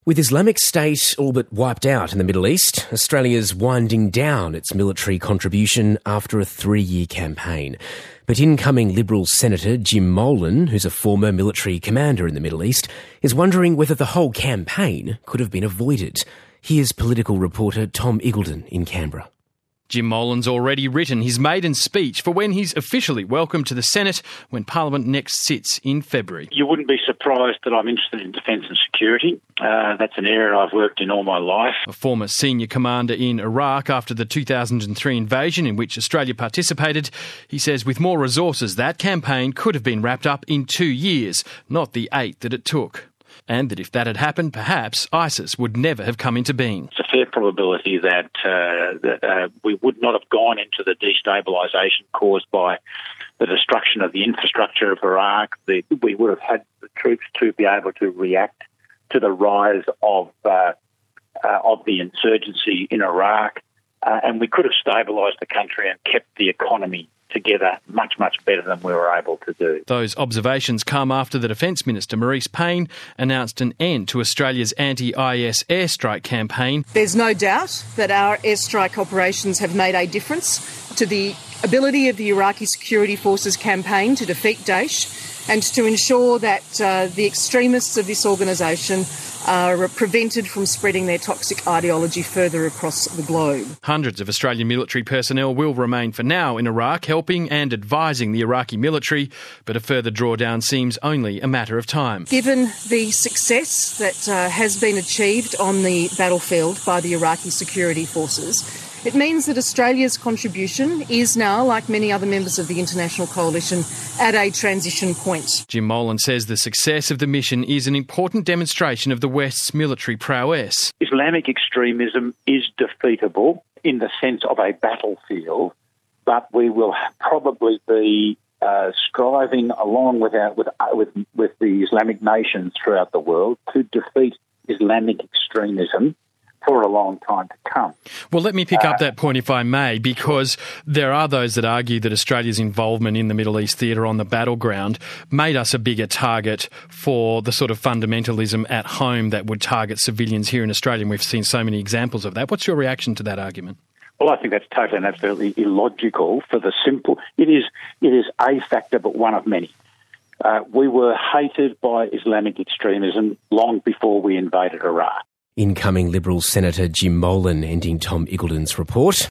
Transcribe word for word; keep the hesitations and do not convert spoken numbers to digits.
With Islamic State all but wiped out in the Middle East, Australia's winding down its military contribution after a three-year campaign. But incoming Liberal Senator Jim Molan, who's a former military commander in the Middle East, is wondering whether the whole campaign could have been avoided. Here's political reporter Tom Iggulden in Canberra. Jim Molan's already written his maiden speech for when he's officially welcomed to the Senate when Parliament next sits in February. You wouldn't be surprised that I'm interested in defence and security. Uh, that's an area I've worked in all my life. A former senior commander in Iraq after the two thousand three invasion in which Australia participated, he says with more resources that campaign could have been wrapped up in two years, not the eight that it took. And that if that had happened, perhaps ISIS would never have come into being. It's a fair probability that, uh, that uh, we would not have gone into the destabilisation caused by the destruction of the infrastructure of Iraq. The, we would have had the troops to be able to react to the rise of uh, uh, of the insurgency in Iraq, uh, and we could have stabilised the country and kept the economy together much, much better than we were able to do. Those observations come after the Defence Minister, Marise Payne, announced an end to Australia's anti-I S airstrike campaign. There's no doubt that our airstrike operations have made a difference to the ability of the Iraqi security forces campaign to defeat Daesh and to ensure that uh, the extremists of this organisation are prevented from spreading their toxic ideology further across the globe. Hundreds of Australian military personnel will remain for now in Iraq, helping and advising the Iraqi military, but a further drawdown seems only a matter of time. Given the success that uh, has been achieved on the battlefield by the Iraqi security forces, it means that Australia's contribution is now, like many other members of the international coalition, at a transition point. Jim Molan says the success of the mission is an important demonstration of the West's military prowess. Islamic extremism is defeatable in the sense of a battlefield, but we will probably be uh, striving along with, our, with, uh, with, with the Islamic nations throughout the world to defeat Islamic extremism for a long time to come. Well, let me pick up that point, if I may, because there are those that argue that Australia's involvement in the Middle East theatre on the battleground made us a bigger target for the sort of fundamentalism at home that would target civilians here in Australia, and we've seen so many examples of that. What's your reaction to that argument? Well, I think that's totally and absolutely illogical for the simple... It is, it is a factor, but one of many. Uh, we were hated by Islamic extremism long before we invaded Iraq. Incoming Liberal Senator Jim Molan ending Tom Iggulden's report.